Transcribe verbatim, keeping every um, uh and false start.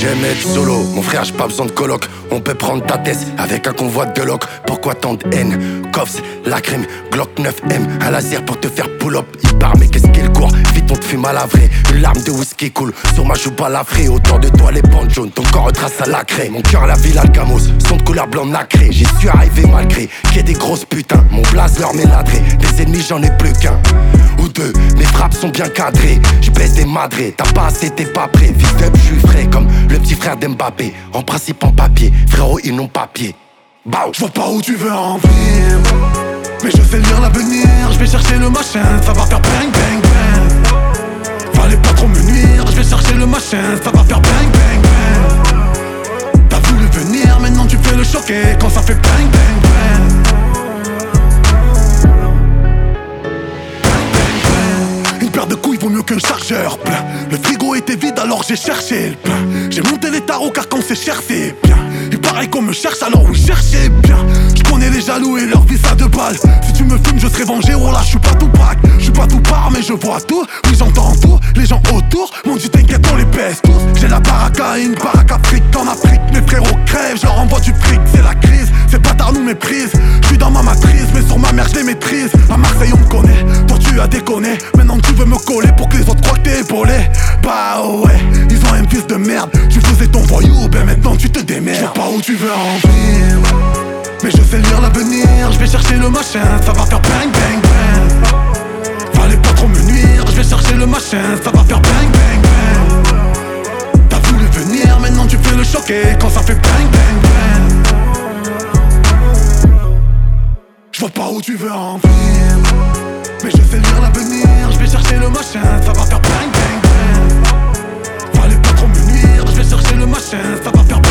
J'aime être solo, mon frère j'ai pas besoin de coloc. On peut prendre ta thèse avec un convoi de loc. Pourquoi tant de haine? Coffs, la crème, Glock neuf M, un laser pour te faire pull-up. Il part mais qu'est-ce qu'il court? Vite on te fume à la vraie. Une larme de whisky coule sur ma joue balafrée. Autour de toi les bandes jaunes, ton corps retrace à la craie. Mon cœur la ville Alcamos, son de couleur blanc nacré. J'y suis arrivé malgré qu'il y ait des grosses putains. Mon blaze leur met ladré, des ennemis j'en ai plus qu'un ou deux, mes frappes sont bien cadrées. J'baisse des madrés, t'as pas assez, t'es pas prêt. Vite up, j'suis frais comme le petit frère d'Mbappé. En principe en papier, frérot ils n'ont pas pied. Bao. J'vois pas où tu veux en venir, mais je sais lire l'avenir. J'vais chercher le machin, ça va faire bang bang bang. Fallait pas trop me nuire, j'vais chercher le machin, ça va faire bang bang bang. T'as voulu venir, maintenant tu fais le choquer quand ça fait bang bang bang. De couilles vaut mieux qu'un chargeur plein. Le frigo était vide alors j'ai cherché le plein. J'ai monté les tarots car quand c'est cher c'est bien. Il paraît qu'on me cherche alors oui cherchez bien. Je connais les jaloux et leur vie ça de balle. Si tu me fumes je serai vengé, oh là je suis pas tout pack. Je suis pas tout part mais je vois tout. Oui j'entends tout, les gens autour m'ont dit t'inquiète on les baisse tous. J'ai la baraka et une baraka fric en Afrique. Mes frérots crèvent, je leur envoie du fric. C'est la crise, ces bâtards nous méprisent. Je suis dans ma matrice mais sur ma mère je les maîtrise. À Marseille on me connaît, toi tu as déconné. Maintenant tu veux me coller pour que les autres croient que t'es épaulé. Bah ouais, ils ont un fils de merde. Tu faisais ton voyou, ben maintenant tu te démerdes. Je sais pas où tu veux en venir, mais je sais lire l'avenir. Je vais chercher le machin, ça va faire bang bang bang. Fallait pas trop me nuire, je vais chercher le machin, ça va faire bang bang bang. T'as voulu venir, maintenant tu fais le choquer quand ça fait bang bang bang. Je vois pas où tu veux en venir, mais je sais lire l'avenir. Je vais chercher le machin, ça va faire bang bang bang. Fallait pas trop me nuire, je vais chercher le machin, ça va faire bang.